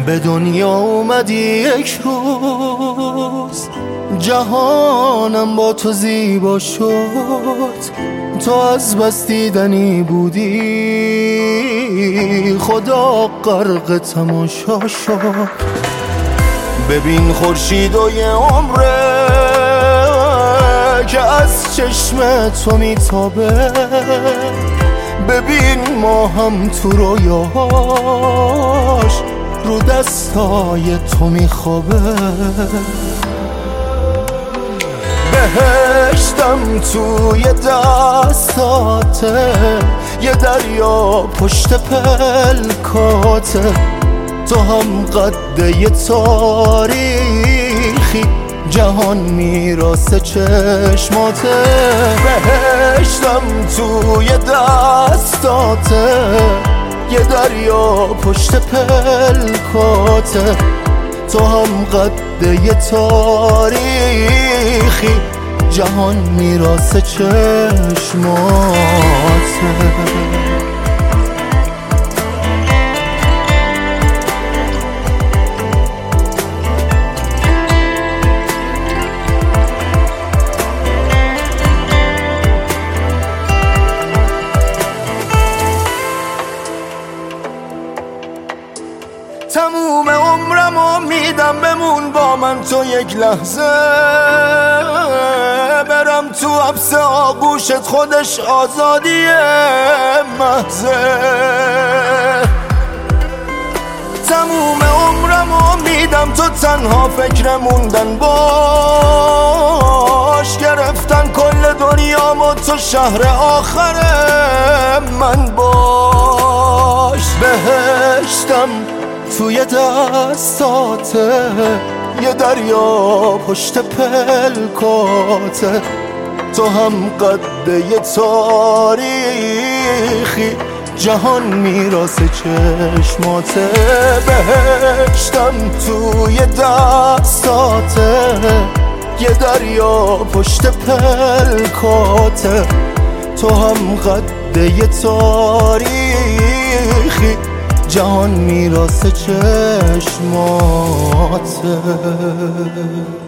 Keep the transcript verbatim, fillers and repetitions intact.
به دنیا اومدی یک روز، جهانم با تو زیبا شد. تو از بس دیدنی بودی، خدا غرق تماشا شد. ببین خورشید و یه عمره که از چشم تو میتابه. ببین ما هم تو رویاهاش رو دستای تو میخوابه. بهشتم توی دستاته، یه دریا پشت پلکاته. تو هم قد یه تاریخی، جهان میراث چشماته. بهشتم توی دستاته، یه دریا پشت پلکاته. تو هم قد یه تاریخی، جهان میراث چشماته. تموم عمرمو میدم بمون با من تو یک لحظه. برم تو حبس آغوشت، خودش آزادی محضه. تموم عمرمو میدم تو تنها فکر موندن باش. گرفتن کل دنیامو تو شهر آخر من باش. بهشتم توی دستاته، یه دریا پشت پلکاته. تو هم قد یه تاریخی، جهان میراث چشماته. بهشتم توی دستاته، یه دریا پشت پلکاته. تو هم قد یه تاریخی، جهان میراث چشماته.